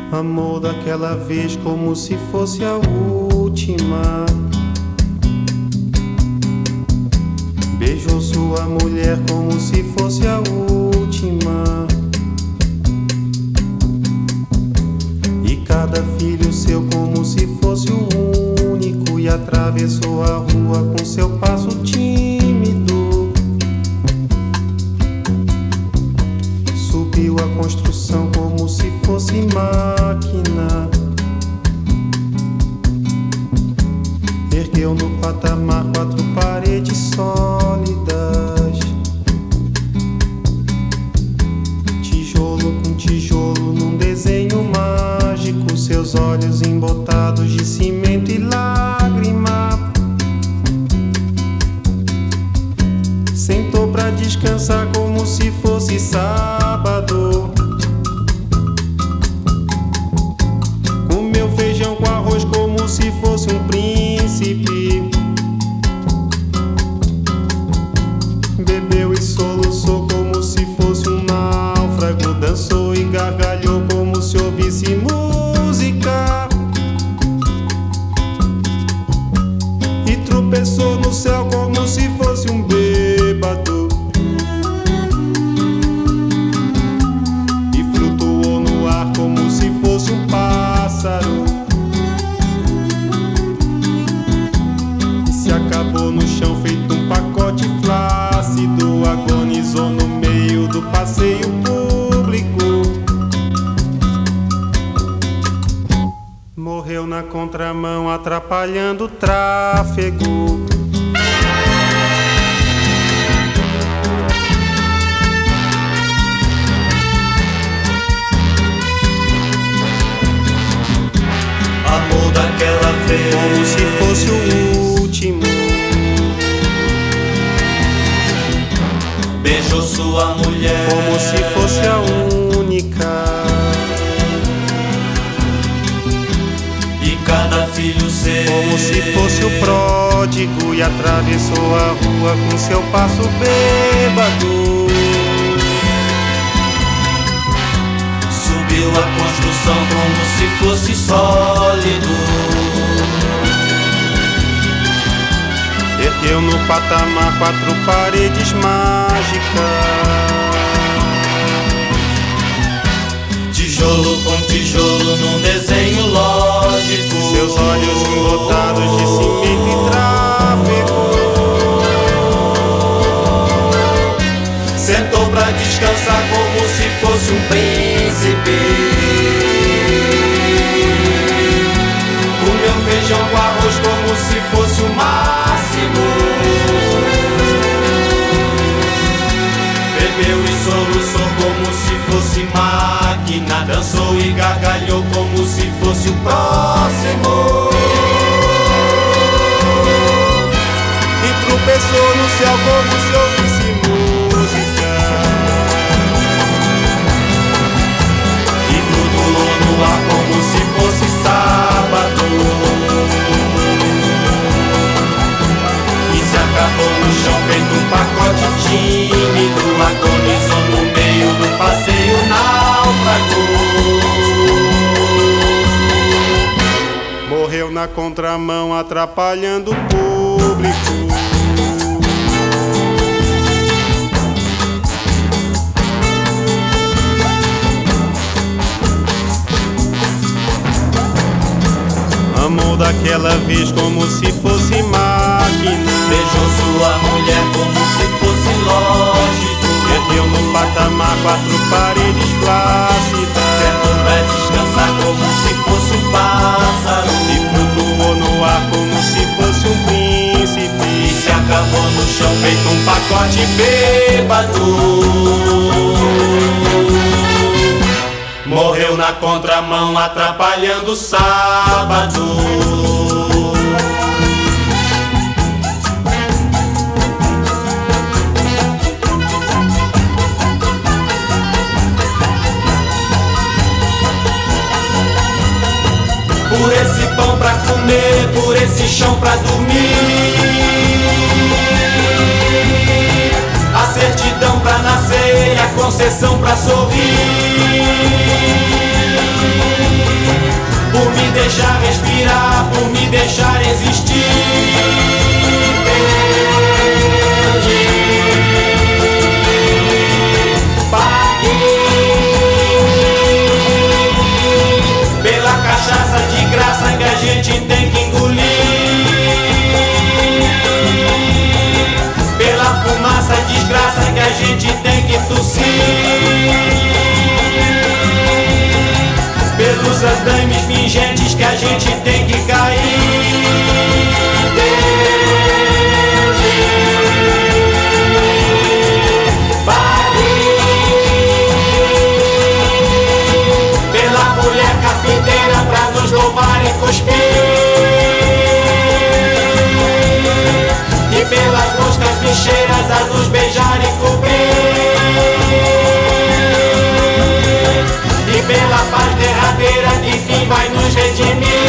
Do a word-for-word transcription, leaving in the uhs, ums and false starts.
Amor daquela vez como se fosse a última. Beijou sua mulher como se fosse a última. E cada filho seu como se fosse o único. E atravessou a rua com seu passo tímido. Subiu a construção como se fosse máquina. Ergueu no patamar quatro paredes sólidas. Tijolo com tijolo num desenho mágico. Seus olhos embotados de cimento e lágrima. Sentou pra descansar como se fosse sábado. Comeu feijão com arroz como se fosse um príncipe. Bebeu e soluçou como se fosse um náufrago. Dançou e gargalhou como se ouvisse música. E tropeçou no céu como se fosse um bêbado. E flutuou no ar como se fosse um pássaro. E se acabou no chão feito um pacote flácido. Agonizou no meio do passeio público. Morreu na contramão atrapalhando o tráfego. Amor daquela vez Como se fosse o último. beijou sua mulher Como se fosse a única. e cada filho seu Como se fosse o pródigo. E atravessou a rua com seu passo bêbado. subiu a construção como se fosse sólido. Ergueu no patamar quatro paredes mágicas. Tijolo com tijolo num desenho lógico. Seus olhos embotados de cimento e tráfego. Sentou pra descansar como se fosse um príncipe. Comeu feijão com arroz como se fosse o máximo. Bebeu e soluçou como se fosse máquina. Dançou e gargalhou como se fosse o próximo. E tropeçou no céu como se ouvisse música. E flutuou no ar como se fosse sábado. E se acabou no chão feito um pacote tímido. Agonizou no meio do passeio náufrago. Morreu na contramão atrapalhando o público. Amor daquela vez como se fosse máquina. Beijou sua mulher como se fosse lógico. Ergueu no patamar quatro paredes flácidas. Sentou pra descansar como se fosse um pássaro. E flutuou no ar como se fosse um príncipe. E se acabou no chão feito um pacote bêbado. Morreu na contramão atrapalhando o sábado. Por esse pão pra comer, por esse chão pra dormir. A certidão pra nascer, a concessão pra sorrir. deixar respirar, por me deixar existir. Pela cachaça de graça que a gente tem que engolir, pela fumaça desgraça que a gente tem que tossir, pelos andames pingentes que a gente tem que cair. Pra nos louvar e cuspir, e pelas moscas bicheiras a nos beijar e cobrir, e pela paz derradeira que fim vai nos redimir.